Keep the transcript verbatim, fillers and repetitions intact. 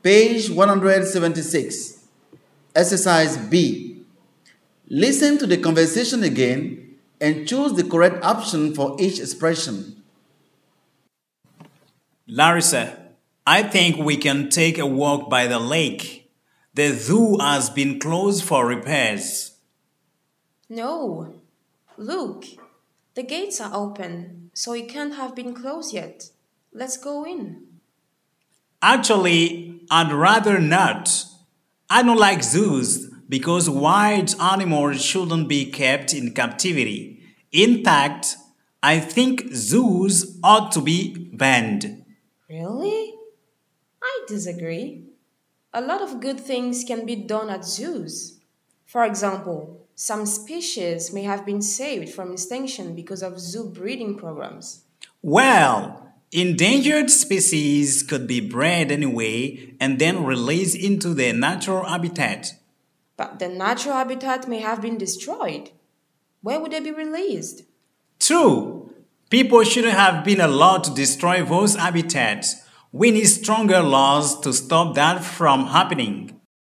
Page one hundred seventy-six. Exercise B. Listen to the conversation again and choose the correct option for each expression. Larissa, I think we can take a walk by the lake. The zoo has been closed for repairs. No. Look, the gates are open, so it can't have been closed yet. Let's go in. Actually, I'd rather not. I don't like zoos because wild animals shouldn't be kept in captivity. In fact, I think zoos ought to be banned. Really? I disagree. A lot of good things can be done at zoos. For example, some species may have been saved from extinction because of zoo breeding programs. Well, endangered species could be bred anyway and then released into their natural habitat. But the natural habitat may have been destroyed. Where would they be released? True. People shouldn't have been allowed to destroy those habitats. We need stronger laws to stop that from happening.